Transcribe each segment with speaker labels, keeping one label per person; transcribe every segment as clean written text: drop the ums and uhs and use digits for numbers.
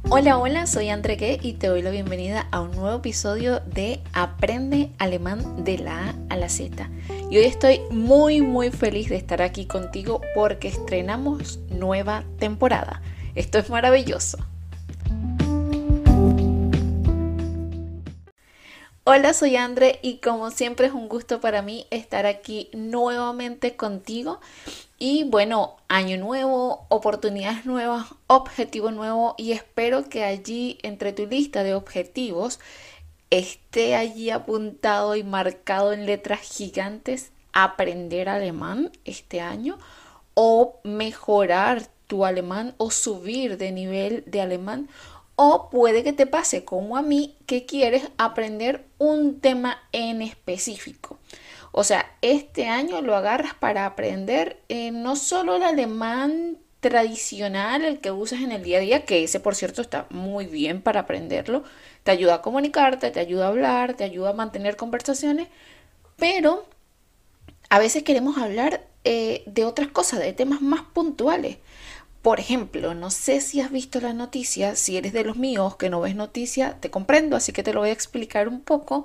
Speaker 1: Hola, hola, soy André y te doy la bienvenida a un nuevo episodio de Aprende Alemán de la A a la Z. Y hoy estoy muy feliz de estar aquí contigo porque estrenamos nueva temporada. Esto es maravilloso. Hola, soy André y como siempre es un gusto para mí estar aquí nuevamente contigo. Y bueno, año nuevo, oportunidades nuevas, objetivo nuevo y espero que allí entre tu lista de objetivos esté allí apuntado y marcado en letras gigantes aprender alemán este año o mejorar tu alemán o subir de nivel de alemán. O puede que te pase como a mí que quieres aprender un tema en específico. O sea, este año lo agarras para aprender no solo el alemán tradicional, el que usas en el día a día, que ese por cierto está muy bien para aprenderlo, te ayuda a comunicarte, te ayuda a hablar, te ayuda a mantener conversaciones, pero a veces queremos hablar de otras cosas, de temas más puntuales. Por ejemplo, no sé si has visto la noticia, si eres de los míos que no ves noticia, te comprendo, así que te lo voy a explicar un poco.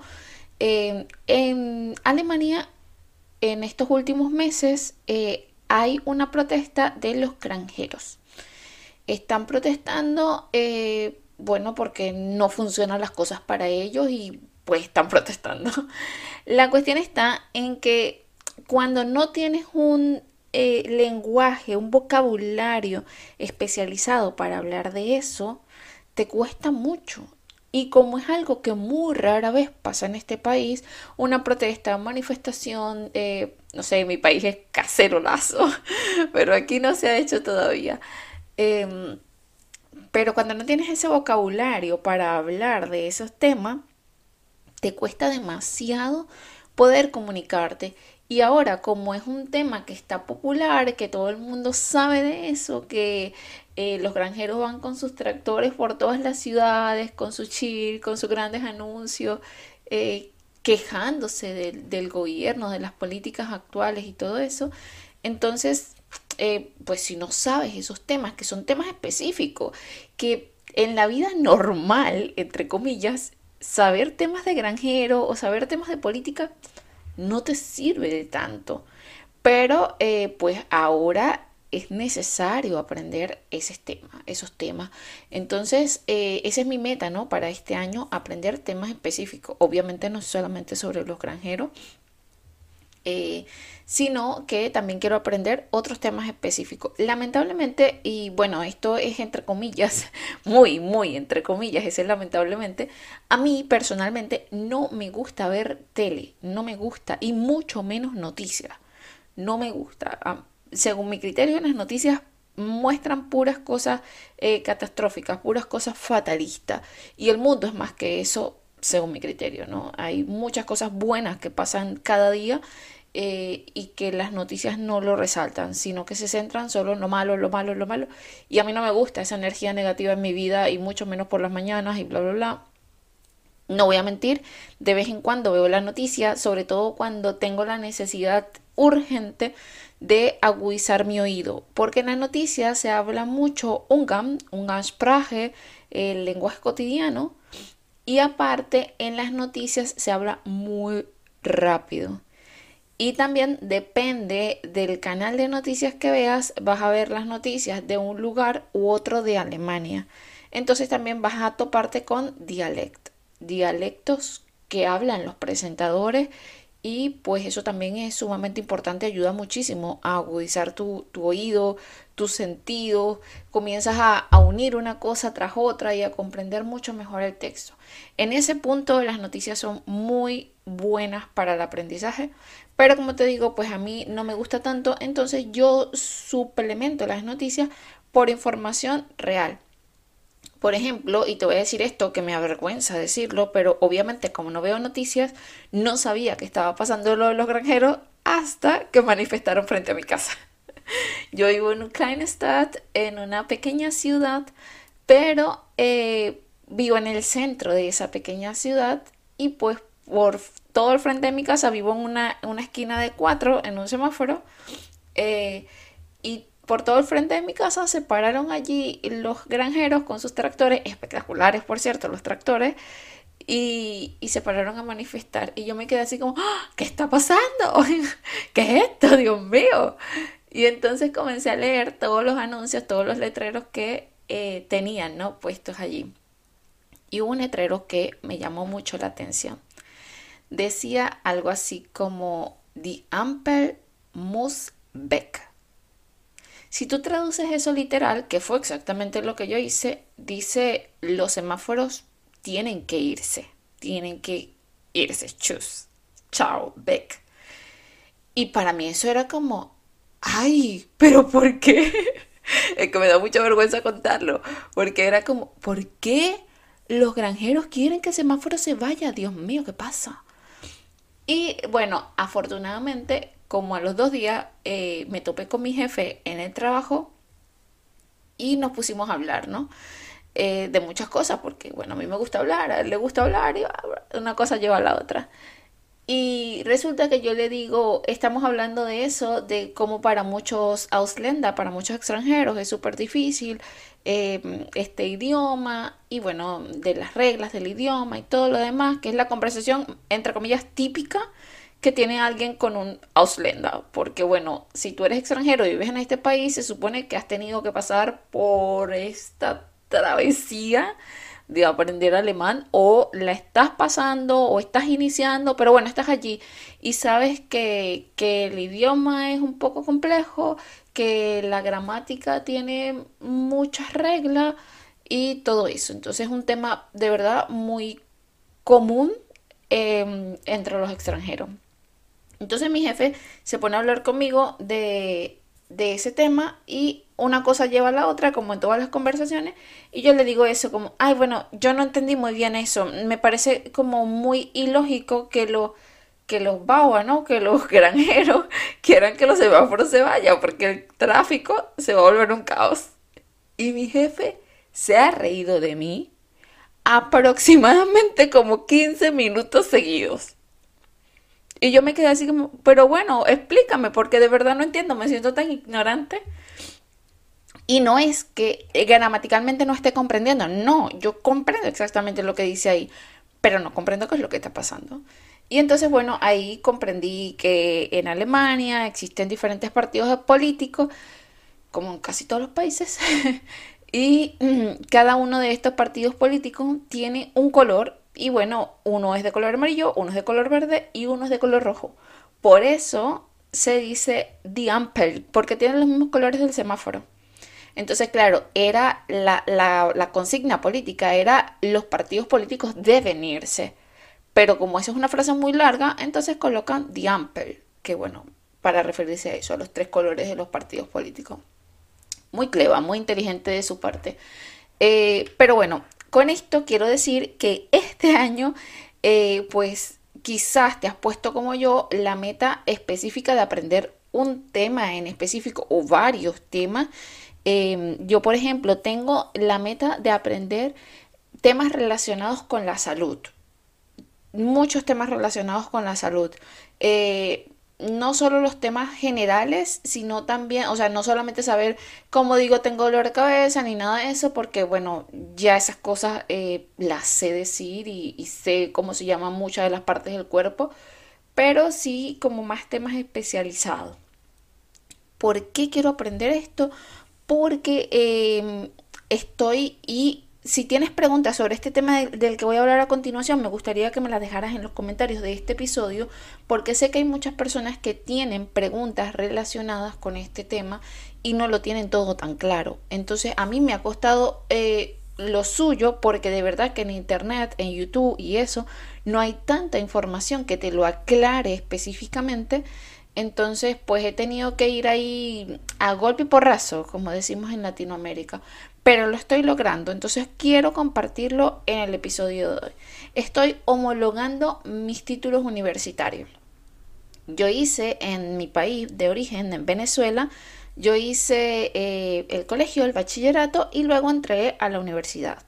Speaker 1: En Alemania, en estos últimos meses, hay una protesta de los granjeros. Están protestando, bueno, porque no funcionan las cosas para ellos y pues están protestando. La cuestión está en que cuando no tienes un lenguaje, un vocabulario especializado para hablar de eso, te cuesta mucho. Y como es algo que muy rara vez pasa en este país, una protesta, manifestación, no sé, en mi país es cacerolazo, pero aquí no se ha hecho todavía. Eh, pero cuando no tienes ese vocabulario para hablar de esos temas, te cuesta demasiado poder comunicarte. Y ahora, como es un tema que está popular, que todo el mundo sabe de eso, que los granjeros van con sus tractores por todas las ciudades, con su chill, con sus grandes anuncios, quejándose del gobierno, de las políticas actuales y todo eso, entonces, pues si no sabes esos temas, que son temas específicos, que en la vida normal, entre comillas, saber temas de granjero o saber temas de política no te sirve de tanto. Pero pues ahora es necesario aprender esos temas. Entonces, esa es mi meta, ¿no? Para este año, aprender temas específicos. Obviamente no solamente sobre los granjeros, eh, sino que también quiero aprender otros temas específicos. Lamentablemente, y bueno, esto es entre comillas, muy entre comillas, ese es lamentablemente, a mí personalmente no me gusta ver tele, no me gusta, y mucho menos noticias, no me gusta. Según mi criterio, las noticias muestran puras cosas catastróficas, puras cosas fatalistas, y el mundo es más que eso según mi criterio, ¿no? Hay muchas cosas buenas que pasan cada día y que las noticias no lo resaltan, sino que se centran solo en lo malo, lo malo, lo malo. Y a mí no me gusta esa energía negativa en mi vida y mucho menos por las mañanas y bla, bla, bla. No voy a mentir, de vez en cuando veo la noticia, sobre todo cuando tengo la necesidad urgente de agudizar mi oído, porque en la noticia se habla mucho Umgangssprache, el lenguaje cotidiano, y aparte en las noticias se habla muy rápido. Y también depende del canal de noticias que veas, vas a ver las noticias de un lugar u otro de Alemania. Entonces también vas a toparte con dialectos que hablan los presentadores y pues eso también es sumamente importante, ayuda muchísimo a agudizar tu oído, tus sentidos, comienzas a unir una cosa tras otra y a comprender mucho mejor el texto. En ese punto las noticias son muy buenas para el aprendizaje, pero como te digo, pues a mí no me gusta tanto, entonces yo suplemento las noticias por información real. Por ejemplo, y te voy a decir esto que me avergüenza decirlo, pero obviamente como no veo noticias, no sabía que estaba pasando lo de los granjeros hasta que manifestaron frente a mi casa. Yo vivo en un Kleinstadt, en una pequeña ciudad, pero vivo en el centro de esa pequeña ciudad y pues por todo el frente de mi casa vivo en una esquina de cuatro, en un semáforo, eh, y por todo el frente de mi casa se pararon allí los granjeros con sus tractores, espectaculares por cierto, los tractores, y se pararon a manifestar. Y yo me quedé así como, ¡ah! ¿Qué está pasando? ¿Qué es esto? Dios mío. Y entonces comencé a leer todos los anuncios, todos los letreros que tenían, ¿no? Puestos allí. Y hubo un letrero que me llamó mucho la atención. Decía algo así como Die Ampel muss weg. Si tú traduces eso literal, que fue exactamente lo que yo hice, dice los semáforos tienen que irse, chus, chao, weg. Y para mí eso era como, ay, pero ¿por qué? Es que me da mucha vergüenza contarlo, porque era como, ¿por qué los granjeros quieren que el semáforo se vaya? Dios mío, ¿qué pasa? Y bueno, afortunadamente, como a los 2 días me topé con mi jefe en el trabajo y nos pusimos a hablar, ¿no? De muchas cosas, porque bueno, a mí me gusta hablar, a él le gusta hablar y una cosa lleva a la otra. Y resulta que yo le digo, estamos hablando de eso, de cómo para muchos Ausländer, para muchos extranjeros es súper difícil este idioma y bueno, de las reglas del idioma y todo lo demás, que es la conversación, entre comillas, típica que tiene alguien con un Ausländer. Porque bueno, si tú eres extranjero y vives en este país, se supone que has tenido que pasar por esta travesía de aprender alemán o la estás pasando o estás iniciando, pero bueno, estás allí y sabes que el idioma es un poco complejo, que la gramática tiene muchas reglas y todo eso. Entonces es un tema de verdad muy común entre los extranjeros. Entonces mi jefe se pone a hablar conmigo de ese tema y una cosa lleva a la otra, como en todas las conversaciones, y yo le digo eso como, ay, bueno, yo no entendí muy bien eso, me parece como muy ilógico que los BAUA, ¿no? Que los granjeros quieran que los semáforos se vayan, porque el tráfico se va a volver un caos. Y mi jefe se ha reído de mí aproximadamente como 15 minutos seguidos. Y yo me quedé así como, pero bueno, explícame, porque de verdad no entiendo, me siento tan ignorante. Y no es que gramaticalmente no esté comprendiendo, no, yo comprendo exactamente lo que dice ahí, pero no comprendo qué es lo que está pasando. Y entonces, bueno, ahí comprendí que en Alemania existen diferentes partidos políticos, como en casi todos los países, y cada uno de estos partidos políticos tiene un color, y bueno, uno es de color amarillo, uno es de color verde y uno es de color rojo. Por eso se dice Die Ampel, porque tienen los mismos colores del semáforo. Entonces, claro, era la consigna política, era los partidos políticos deben irse. Pero como esa es una frase muy larga, entonces colocan Die Ampel, que bueno, para referirse a eso, a los 3 colores de los partidos políticos. Muy cleva, muy inteligente de su parte. Pero bueno, con esto quiero decir que este año, pues quizás te has puesto como yo la meta específica de aprender un tema en específico o varios temas. Yo, por ejemplo, tengo la meta de aprender temas relacionados con la salud. Muchos temas relacionados con la salud. No solo los temas generales, sino también, o sea, no solamente saber cómo digo tengo dolor de cabeza ni nada de eso, porque bueno, ya esas cosas las sé decir y sé cómo se llaman muchas de las partes del cuerpo, pero sí como más temas especializados. ¿Por qué quiero aprender esto? Porque estoy y si tienes preguntas sobre este tema del que voy a hablar a continuación, me gustaría que me las dejaras en los comentarios de este episodio, porque sé que hay muchas personas que tienen preguntas relacionadas con este tema y no lo tienen todo tan claro. Entonces a mí me ha costado lo suyo, porque de verdad que en internet, en YouTube y eso, no hay tanta información que te lo aclare específicamente. Entonces, pues he tenido que ir ahí a golpe y porrazo, como decimos en Latinoamérica, pero lo estoy logrando, entonces quiero compartirlo en el episodio de hoy. Estoy homologando mis títulos universitarios. Yo hice en mi país de origen, en Venezuela, yo hice el colegio, el bachillerato y luego entré a la universidad.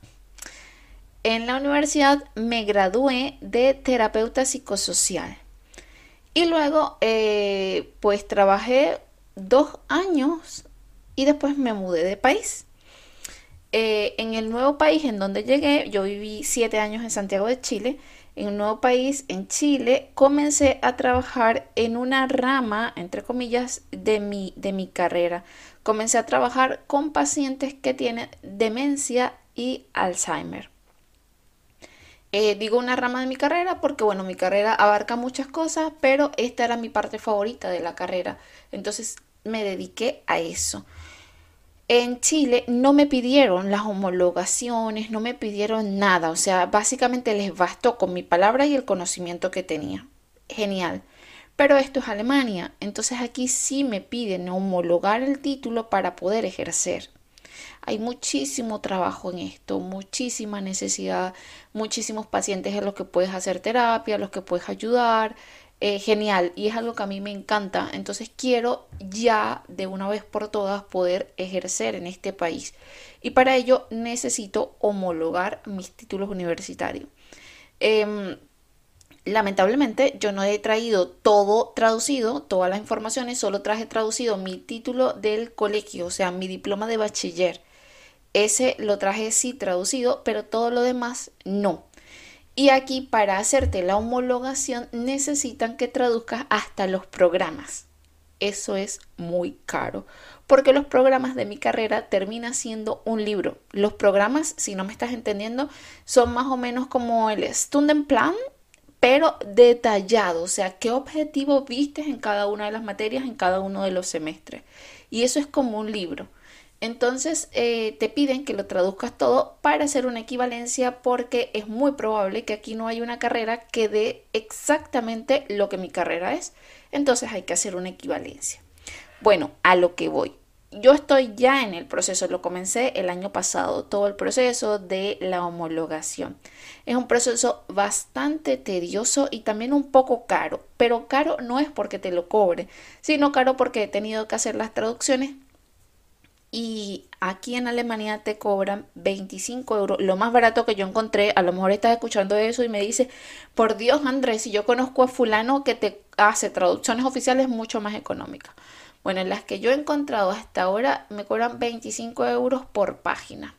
Speaker 1: En la universidad me gradué de terapeuta psicosocial. Y luego, pues trabajé 2 años y después me mudé de país. En el nuevo país en donde llegué, yo viví 7 años en Santiago de Chile. En un nuevo país, en Chile, comencé a trabajar en una rama, entre comillas, de mi carrera. Comencé a trabajar con pacientes que tienen demencia y Alzheimer. Digo una rama de mi carrera porque, bueno, mi carrera abarca muchas cosas, pero esta era mi parte favorita de la carrera. Entonces me dediqué a eso. En Chile no me pidieron las homologaciones, no me pidieron nada, o sea, básicamente les bastó con mi palabra y el conocimiento que tenía. Genial. Pero esto es Alemania, entonces aquí sí me piden homologar el título para poder ejercer. Hay muchísimo trabajo en esto, muchísima necesidad, muchísimos pacientes a los que puedes hacer terapia, a los que puedes ayudar. Genial, y es algo que a mí me encanta. Entonces quiero ya de una vez por todas poder ejercer en este país. Y para ello necesito homologar mis títulos universitarios. Em, Lamentablemente yo no he traído todo traducido, todas las informaciones, solo traje traducido mi título del colegio, o sea, mi diploma de bachiller. Ese lo traje sí traducido, pero todo lo demás no. Y aquí para hacerte la homologación necesitan que traduzcas hasta los programas. Eso es muy caro, porque los programas de mi carrera termina siendo un libro. Los programas, si no me estás entendiendo, son más o menos como el Stundenplan, pero detallado, o sea, qué objetivo viste en cada una de las materias, en cada uno de los semestres. Y eso es como un libro. Entonces te piden que lo traduzcas todo para hacer una equivalencia porque es muy probable que aquí no haya una carrera que dé exactamente lo que mi carrera es. Entonces hay que hacer una equivalencia. Bueno, a lo que voy. Yo estoy ya en el proceso, lo comencé el año pasado, todo el proceso de la homologación. Es un proceso bastante tedioso y también un poco caro, pero caro no es porque te lo cobre, sino caro porque he tenido que hacer las traducciones y aquí en Alemania te cobran 25 euros, lo más barato que yo encontré. A lo mejor estás escuchando eso y me dices, por Dios Andrés, si yo conozco a fulano que te hace traducciones oficiales mucho más económicas. Bueno, en las que yo he encontrado hasta ahora me cobran 25 euros por página.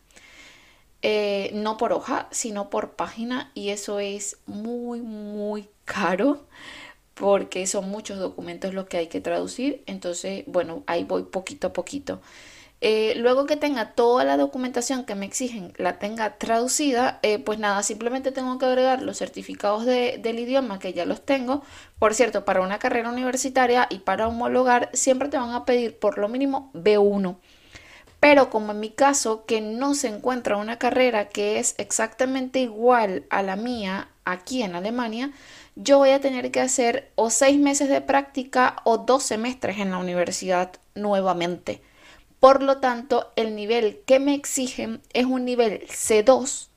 Speaker 1: No por hoja, sino por página, y eso es muy, muy caro porque son muchos documentos los que hay que traducir. Entonces, bueno, ahí voy poquito a poquito. Luego que tenga toda la documentación que me exigen, la tenga traducida, pues nada, simplemente tengo que agregar los certificados del idioma que ya los tengo. Por cierto, para una carrera universitaria y para homologar siempre te van a pedir por lo mínimo B1. Pero como en mi caso, que no se encuentra una carrera que es exactamente igual a la mía aquí en Alemania, yo voy a tener que hacer o 6 meses de práctica o 2 semestres en la universidad nuevamente. Por lo tanto, el nivel que me exigen es un nivel C2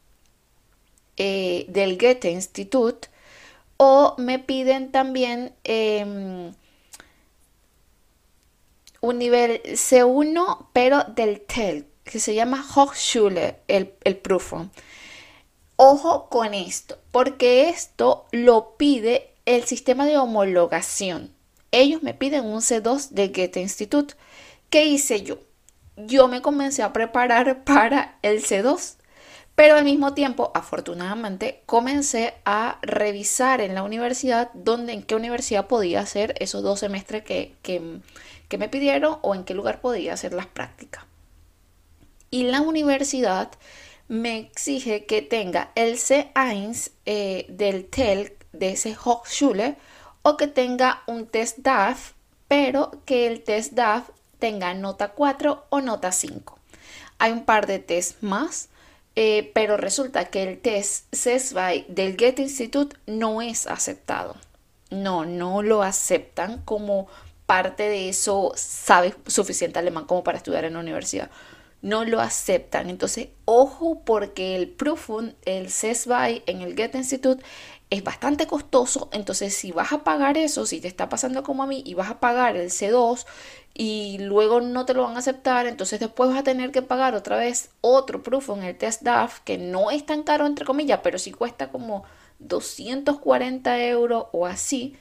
Speaker 1: del Goethe Institut, o me piden también un nivel C1 pero del TEL, que se llama Hochschule, el Prüfung. Ojo con esto, porque esto lo pide el sistema de homologación. Ellos me piden un C2 del Goethe Institut. ¿Qué hice yo? Yo me comencé a preparar para el C2, pero al mismo tiempo, afortunadamente, comencé a revisar en la universidad en qué universidad podía hacer esos 2 semestres que me pidieron o en qué lugar podía hacer las prácticas. Y la universidad me exige que tenga el C1 del TEL, de ese Hochschule, o que tenga un test DAF, pero que el test DAF tenga nota 4 o nota 5. Hay un par de test más, pero resulta que el test CESVAI del Goethe Institut no es aceptado. No lo aceptan como parte de eso. Sabes suficiente alemán como para estudiar en la universidad. No lo aceptan. Entonces, ojo, porque el Prüfung, el CESVAI en el Goethe Institut es bastante costoso. Entonces, si vas a pagar eso, si te está pasando como a mí y vas a pagar el C2 y luego no te lo van a aceptar, entonces después vas a tener que pagar otra vez otro Prüfung, el test DAF, que no es tan caro entre comillas, pero sí cuesta como 240 euros o así.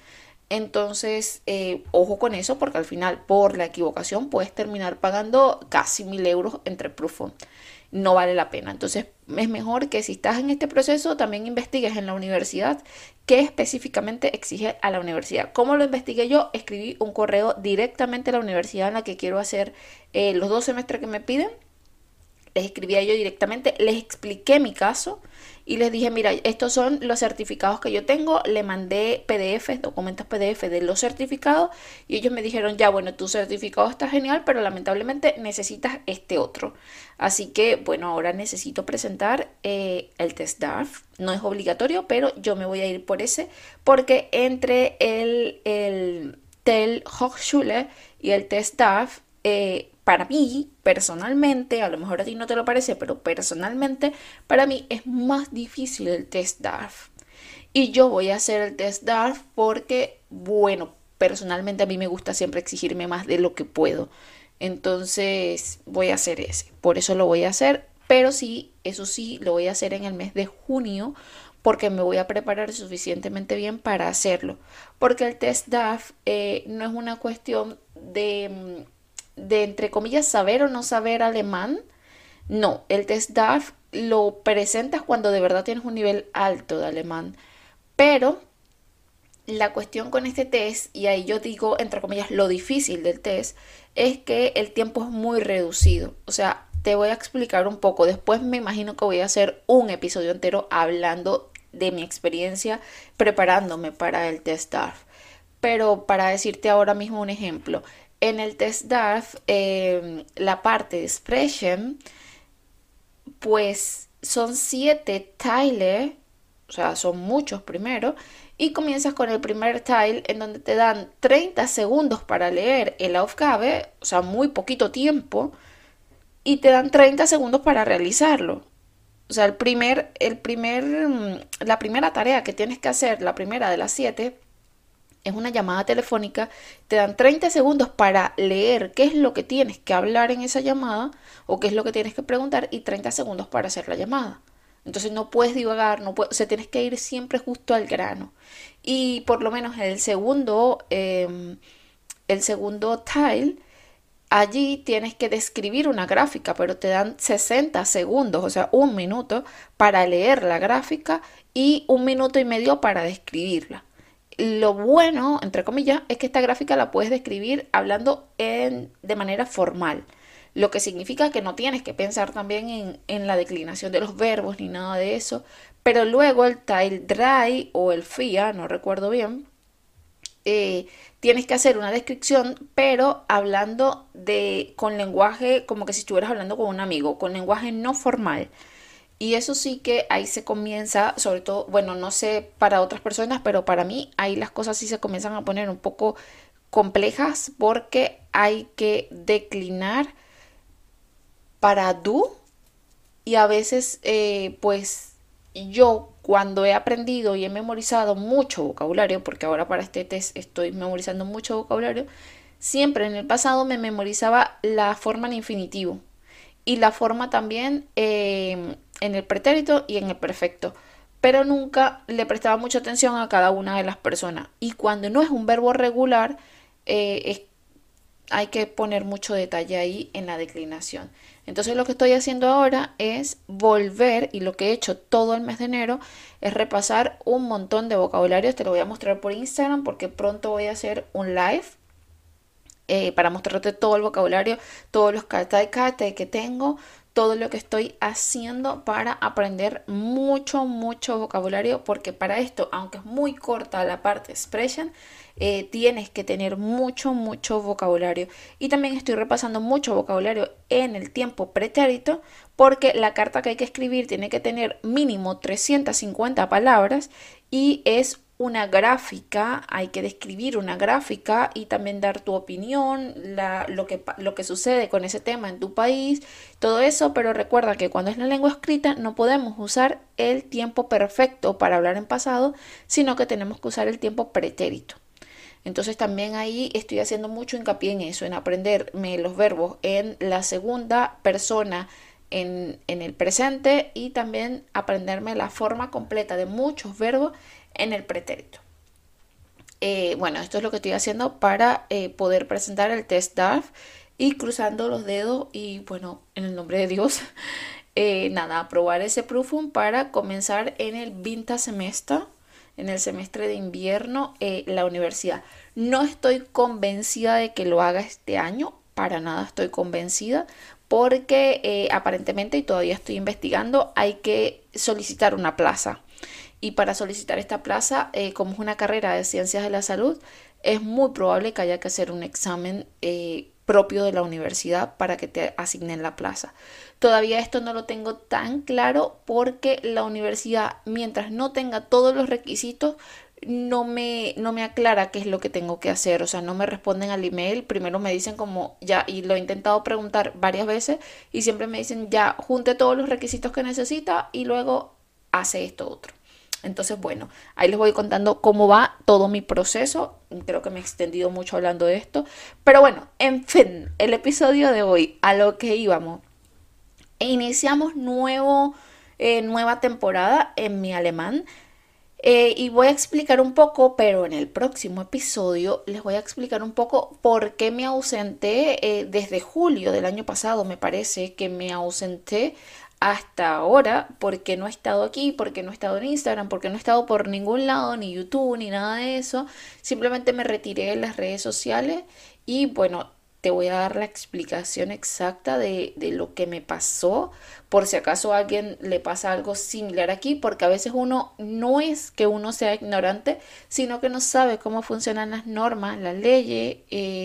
Speaker 1: Entonces, ojo con eso porque al final por la equivocación puedes terminar pagando casi 1.000 euros entre Proofon. No vale la pena. Entonces, es mejor que si estás en este proceso también investigues en la universidad qué específicamente exige a la universidad. ¿Cómo lo investigué yo? Escribí un correo directamente a la universidad en la que quiero hacer los 2 semestres que me piden. Les escribí a ellos directamente, les expliqué mi caso y les dije, mira, estos son los certificados que yo tengo. Le mandé PDF, documentos PDF de los certificados y ellos me dijeron, ya bueno, tu certificado está genial, pero lamentablemente necesitas este otro. Así que bueno, ahora necesito presentar el test DARF. No es obligatorio, pero yo me voy a ir por ese porque entre el TEL Hochschule y el test DARF, para mí, personalmente, a lo mejor a ti no te lo parece, pero personalmente, para mí es más difícil el test DARF. Y yo voy a hacer el test DARF porque, bueno, personalmente a mí me gusta siempre exigirme más de lo que puedo. Entonces voy a hacer ese. Por eso lo voy a hacer. Pero sí, eso sí, lo voy a hacer en el mes de junio porque me voy a preparar suficientemente bien para hacerlo. Porque el test DAF no es una cuestión de, entre comillas, saber o no saber alemán. No, el test DAF lo presentas cuando de verdad tienes un nivel alto de alemán. Pero la cuestión con este test, y ahí yo digo, entre comillas, lo difícil del test, es que el tiempo es muy reducido. O sea, te voy a explicar un poco. Después me imagino que voy a hacer un episodio entero hablando de mi experiencia preparándome para el test DARF. Pero para decirte ahora mismo un ejemplo, en el test DARF, la parte de Sprechen, pues son 7 tiles, o sea, son muchos primero, y comienzas con el primer tile en donde te dan 30 segundos para leer el Aufgabe, o sea, muy poquito tiempo, y te dan 30 segundos para realizarlo. O sea, la primera tarea que tienes que hacer, la primera de las 7, es una llamada telefónica. Te dan 30 segundos para leer qué es lo que tienes que hablar en esa llamada o qué es lo que tienes que preguntar y 30 segundos para hacer la llamada. Entonces no puedes divagar, no puedes, o sea, tienes que ir siempre justo al grano. Y por lo menos el segundo tile, allí tienes que describir una gráfica, pero te dan 60 segundos, o sea, un minuto para leer la gráfica y 1 minuto y medio para describirla. Lo bueno, entre comillas, es que esta gráfica la puedes describir hablando de manera formal, lo que significa que no tienes que pensar también en la declinación de los verbos ni nada de eso, pero luego el tile dry o el FIA, no recuerdo bien, tienes que hacer una descripción, pero hablando con lenguaje como que si estuvieras hablando con un amigo, con lenguaje no formal. Y eso sí que ahí se comienza, sobre todo, bueno, no sé para otras personas, pero para mí ahí las cosas sí se comienzan a poner un poco complejas porque hay que declinar para do y a veces pues yo cuando he aprendido y he memorizado mucho vocabulario, porque ahora para este test estoy memorizando mucho vocabulario, siempre en el pasado me memorizaba la forma en infinitivo y la forma también en el pretérito y en el perfecto, pero nunca le prestaba mucha atención a cada una de las personas. Y cuando no es un verbo regular, hay que poner mucho detalle ahí en la declinación. Entonces lo que estoy haciendo ahora es volver, y lo que he hecho todo el mes de enero es repasar un montón de vocabularios. Te lo voy a mostrar por Instagram porque pronto voy a hacer un live para mostrarte todo el vocabulario, todos los cartas que tengo, todo lo que estoy haciendo para aprender mucho, mucho vocabulario, porque para esto, aunque es muy corta la parte expression, tienes que tener mucho, mucho vocabulario. Y también estoy repasando mucho vocabulario en el tiempo pretérito, porque la carta que hay que escribir tiene que tener mínimo 350 palabras y es una gráfica, hay que describir una gráfica y también dar tu opinión, lo que sucede con ese tema en tu país, todo eso, pero recuerda que cuando es la lengua escrita no podemos usar el tiempo perfecto para hablar en pasado, sino que tenemos que usar el tiempo pretérito. Entonces también ahí estoy haciendo mucho hincapié en eso, en aprenderme los verbos en la segunda persona, en el presente y también aprenderme la forma completa de muchos verbos en el pretérito. bueno, esto es lo que estoy haciendo para poder presentar el test DARF y cruzando los dedos y bueno, en el nombre de Dios, nada, aprobar ese Prüfung para comenzar en el Winter Semester, en el semestre de invierno, la universidad. No estoy convencida de que lo haga este año, para nada estoy convencida, porque aparentemente, y todavía estoy investigando, hay que solicitar una plaza. Y para solicitar esta plaza, como es una carrera de ciencias de la salud, es muy probable que haya que hacer un examen propio de la universidad para que te asignen la plaza. Todavía esto no lo tengo tan claro porque la universidad, mientras no tenga todos los requisitos, no me aclara qué es lo que tengo que hacer. O sea, no me responden al email. Primero me dicen como ya, y lo he intentado preguntar varias veces y siempre me dicen ya, junte todos los requisitos que necesita y luego hace esto otro. Entonces, bueno, ahí les voy contando cómo va todo mi proceso. Creo que me he extendido mucho hablando de esto. Pero bueno, en fin, el episodio de hoy, a lo que íbamos. Iniciamos nueva temporada en mi alemán. Y voy a explicar un poco, pero en el próximo episodio les voy a explicar un poco por qué me ausenté desde julio del año pasado, me parece que me ausenté hasta ahora, porque no he estado aquí, porque no he estado en Instagram, porque no he estado por ningún lado, ni YouTube, ni nada de eso. Simplemente me retiré de las redes sociales y bueno, te voy a dar la explicación exacta de lo que me pasó, por si acaso a alguien le pasa algo similar aquí, porque a veces uno no es que uno sea ignorante, sino que no sabe cómo funcionan las normas, las leyes,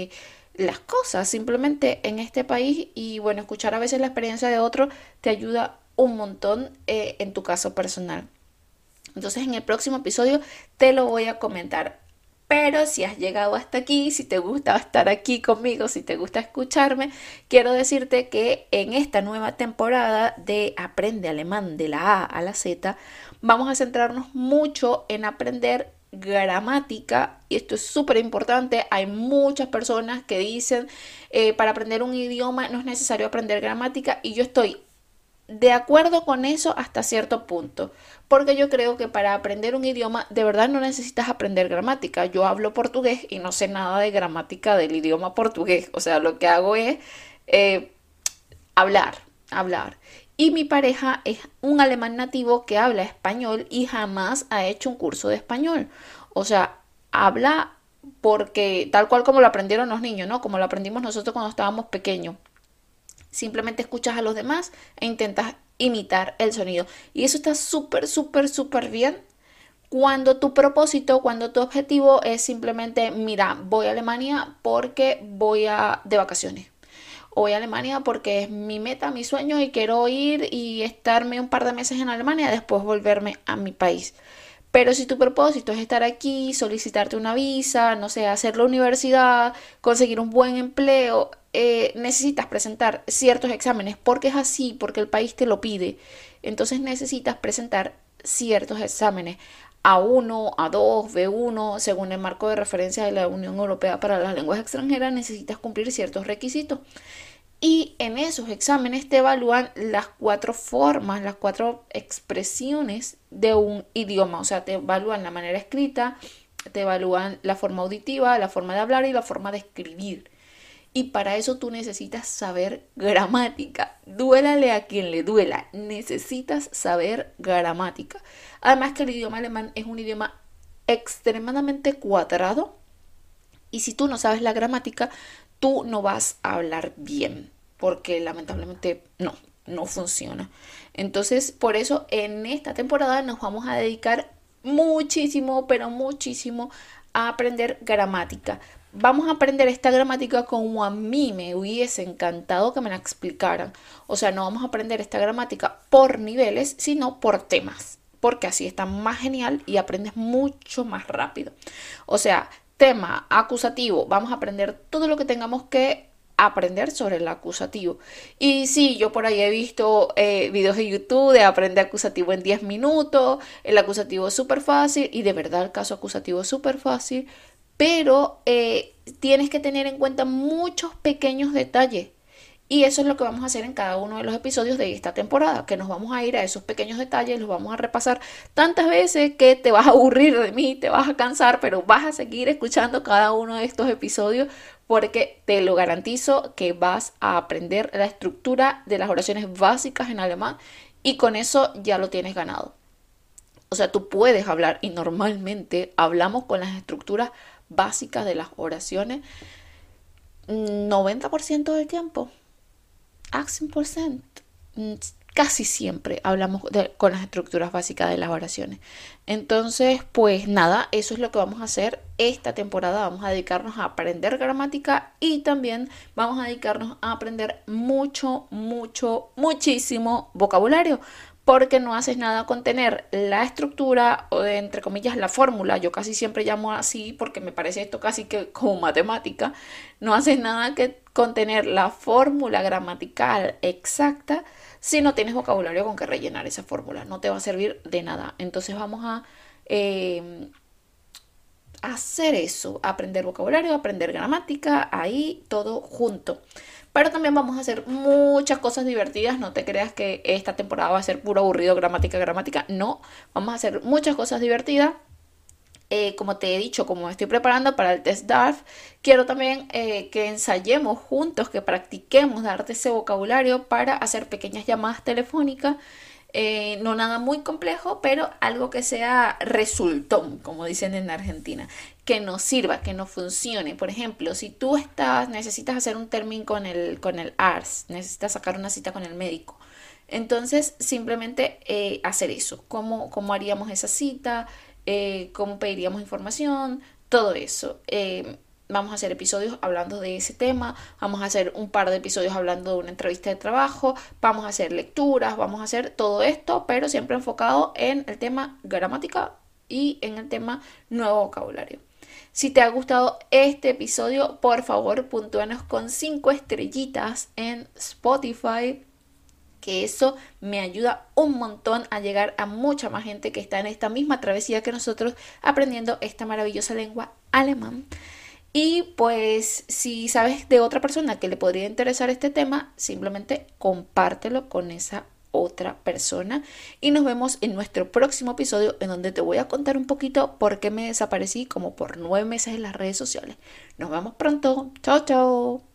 Speaker 1: las cosas simplemente en este país y bueno, escuchar a veces la experiencia de otro te ayuda un montón en tu caso personal. Entonces en el próximo episodio te lo voy a comentar. Pero si has llegado hasta aquí, si te gusta estar aquí conmigo, si te gusta escucharme, quiero decirte que en esta nueva temporada de Aprende Alemán de la A a la Z, vamos a centrarnos mucho en aprender gramática y esto es súper importante. Hay muchas personas que dicen para aprender un idioma no es necesario aprender gramática y yo estoy de acuerdo con eso hasta cierto punto, porque yo creo que para aprender un idioma de verdad no necesitas aprender gramática. Yo hablo portugués y no sé nada de gramática del idioma portugués, o sea, lo que hago es eh, hablar, hablar. Y mi pareja es un alemán nativo que habla español y jamás ha hecho un curso de español. O sea, habla porque tal cual como lo aprendieron los niños, ¿no? Como lo aprendimos nosotros cuando estábamos pequeños. Simplemente escuchas a los demás e intentas imitar el sonido. Y eso está súper, súper, súper bien cuando tu propósito, cuando tu objetivo es simplemente, mira, voy a Alemania porque de vacaciones. O voy a Alemania porque es mi meta, mi sueño y quiero ir y estarme un par de meses en Alemania y después volverme a mi país. Pero si tu propósito es estar aquí, solicitarte una visa, no sé, hacer la universidad, conseguir un buen empleo, necesitas presentar ciertos exámenes porque es así, porque el país te lo pide. Entonces necesitas presentar ciertos exámenes A1, A2, B1, según el marco de referencia de la Unión Europea para las lenguas extranjeras, necesitas cumplir ciertos requisitos. Y en esos exámenes te evalúan las cuatro formas, las cuatro expresiones de un idioma. O sea, te evalúan la manera escrita, te evalúan la forma auditiva, la forma de hablar y la forma de escribir. Y para eso tú necesitas saber gramática. Duélale a quien le duela. Necesitas saber gramática. Además que el idioma alemán es un idioma extremadamente cuadrado. Y si tú no sabes la gramática, tú no vas a hablar bien. Porque lamentablemente no funciona. Entonces, por eso en esta temporada nos vamos a dedicar muchísimo, pero muchísimo a aprender gramática. Vamos a aprender esta gramática como a mí me hubiese encantado que me la explicaran. O sea, no vamos a aprender esta gramática por niveles, sino por temas. Porque así está más genial y aprendes mucho más rápido. O sea, tema acusativo. Vamos a aprender todo lo que tengamos que aprender sobre el acusativo. Y sí, yo por ahí he visto videos de YouTube de aprender acusativo en 10 minutos. El acusativo es súper fácil y de verdad el caso acusativo es súper fácil. Pero tienes que tener en cuenta muchos pequeños detalles Y eso es lo que vamos a hacer en cada uno de los episodios de esta temporada, que nos vamos a ir a esos pequeños detalles, los vamos a repasar tantas veces que te vas a aburrir de mí, te vas a cansar, pero vas a seguir escuchando cada uno de estos episodios porque te lo garantizo que vas a aprender la estructura de las oraciones básicas en alemán y con eso ya lo tienes ganado. O sea, tú puedes hablar y normalmente hablamos con las estructuras básicas de las oraciones 90% del tiempo. 100%. Casi siempre hablamos con las estructuras básicas de las oraciones. Entonces, pues nada, eso es lo que vamos a hacer esta temporada. Vamos a dedicarnos a aprender gramática y también vamos a dedicarnos a aprender muchísimo vocabulario. Porque no haces nada con tener la estructura o entre comillas la fórmula. Yo casi siempre llamo así porque me parece esto casi que como matemática. No haces nada que con tener la fórmula gramatical exacta si no tienes vocabulario con que rellenar esa fórmula. No te va a servir de nada. Entonces vamos a hacer eso, aprender vocabulario, aprender gramática, ahí todo junto. Pero también vamos a hacer muchas cosas divertidas, no te creas que esta temporada va a ser puro aburrido gramática, no, vamos a hacer muchas cosas divertidas. Como te he dicho, como me estoy preparando para el test DARF, quiero también que ensayemos juntos, que practiquemos darte ese vocabulario para hacer pequeñas llamadas telefónicas. No nada muy complejo, pero algo que sea resultón, como dicen en Argentina, que nos sirva, que nos funcione. Por ejemplo, si tú necesitas hacer un término con el ARS, necesitas sacar una cita con el médico. Entonces, simplemente hacer eso. ¿Cómo haríamos esa cita? ¿Cómo pediríamos información? Todo eso. Vamos a hacer episodios hablando de ese tema, vamos a hacer un par de episodios hablando de una entrevista de trabajo, vamos a hacer lecturas, vamos a hacer todo esto, pero siempre enfocado en el tema gramática y en el tema nuevo vocabulario. Si te ha gustado este episodio, por favor, puntúanos con 5 estrellitas en Spotify, que eso me ayuda un montón a llegar a mucha más gente que está en esta misma travesía que nosotros aprendiendo esta maravillosa lengua alemán. Y pues si sabes de otra persona que le podría interesar este tema, simplemente compártelo con esa otra persona. Y nos vemos en nuestro próximo episodio en donde te voy a contar un poquito por qué me desaparecí como por 9 meses en las redes sociales. Nos vemos pronto. Chao, chao.